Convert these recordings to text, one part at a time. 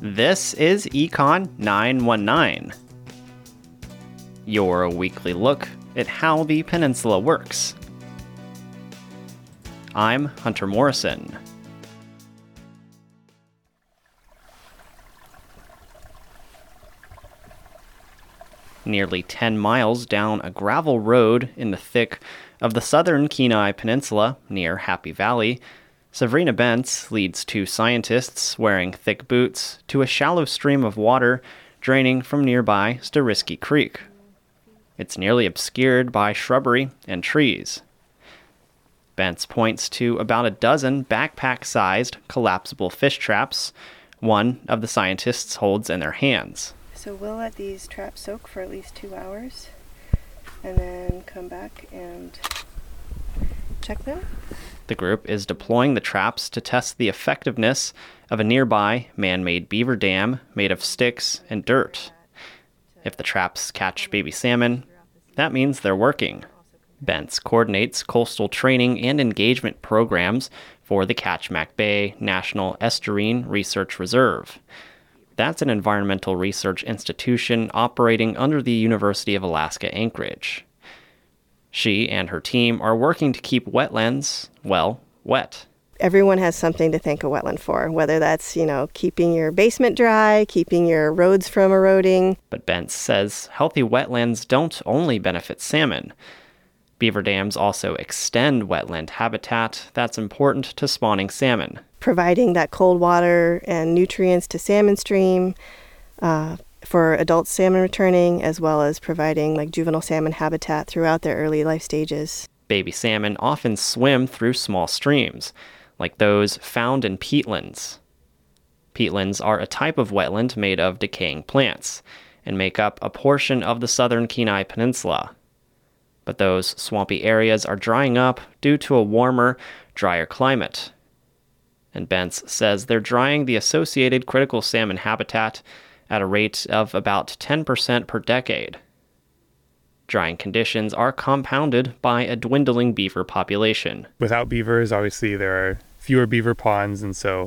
This is Econ 919, your weekly look at how the peninsula works. I'm Hunter Morrison. Nearly 10 miles down a gravel road in the thick of the southern Kenai Peninsula near Happy Valley, Sabrina Bentz leads two scientists wearing thick boots to a shallow stream of water draining from nearby Storiski Creek. It's nearly obscured by shrubbery and trees. Bentz points to about a dozen backpack-sized collapsible fish traps one of the scientists holds in their hands. So we'll let these traps soak for at least 2 hours and then come back and check them. The group is deploying the traps to test the effectiveness of a nearby man-made beaver dam made of sticks and dirt. If the traps catch baby salmon, that means they're working. Bentz coordinates coastal training and engagement programs for the Kachemak Bay National Estuarine Research Reserve. That's an environmental research institution operating under the University of Alaska Anchorage. She and her team are working to keep wetlands, well, wet. Everyone has something to thank a wetland for, whether that's, keeping your basement dry, keeping your roads from eroding. But Bentz says healthy wetlands don't only benefit salmon. Beaver dams also extend wetland habitat that's important to spawning salmon. Providing that cold water and nutrients to salmon stream for adult salmon returning, as well as providing juvenile salmon habitat throughout their early life stages. Baby salmon often swim through small streams, like those found in peatlands. Peatlands are a type of wetland made of decaying plants and make up a portion of the southern Kenai Peninsula. But those swampy areas are drying up due to a warmer, drier climate. And Bentz says they're drying the associated critical salmon habitat at a rate of about 10% per decade. Drying conditions are compounded by a dwindling beaver population. Without beavers, obviously there are fewer beaver ponds, and so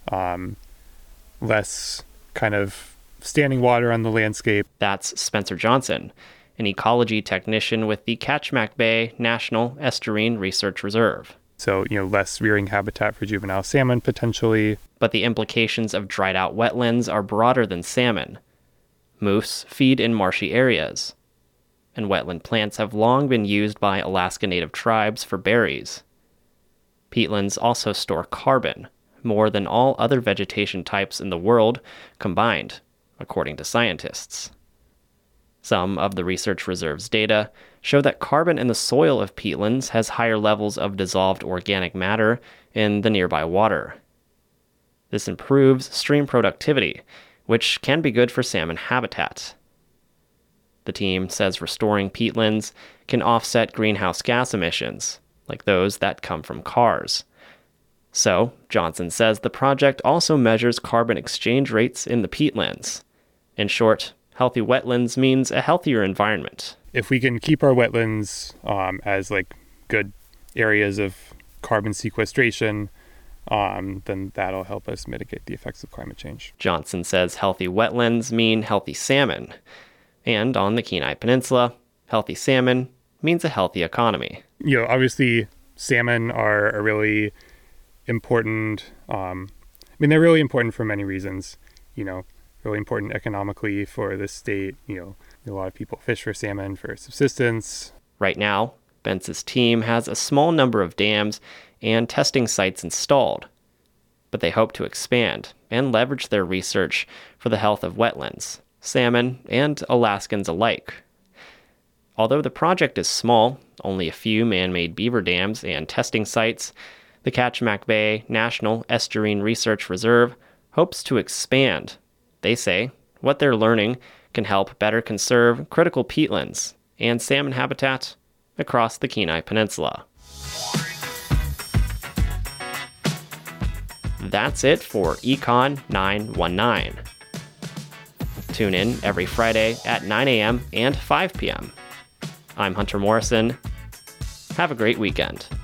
less kind of standing water on the landscape. That's Spencer Johnson, an ecology technician with the Kachemak Bay National Estuarine Research Reserve. So, less rearing habitat for juvenile salmon potentially. But the implications of dried out wetlands are broader than salmon. Moose feed in marshy areas, and wetland plants have long been used by Alaska Native tribes for berries. Peatlands also store carbon, more than all other vegetation types in the world combined, according to scientists. Some of the research reserve's data show that carbon in the soil of peatlands has higher levels of dissolved organic matter in the nearby water. This improves stream productivity, which can be good for salmon habitat. The team says restoring peatlands can offset greenhouse gas emissions, like those that come from cars. So, Johnson says the project also measures carbon exchange rates in the peatlands. In short, healthy wetlands means a healthier environment. If we can keep our wetlands as good areas of carbon sequestration, then that'll help us mitigate the effects of climate change. Johnson says healthy wetlands mean healthy salmon. And on the Kenai Peninsula, healthy salmon means a healthy economy. Obviously, salmon are a really important, they're really important for many reasons, really important economically for the state. A lot of people fish for salmon for subsistence. Right now, Bentz's team has a small number of dams and testing sites installed, but they hope to expand and leverage their research for the health of wetlands, salmon, and Alaskans alike. Although the project is small, only a few man-made beaver dams and testing sites, the Kachemak Bay National Estuarine Research Reserve hopes to expand. They say what they're learning can help better conserve critical peatlands and salmon habitat across the Kenai Peninsula. That's it for Econ 919. Tune in every Friday at 9 a.m. and 5 p.m. I'm Hunter Morrison. Have a great weekend.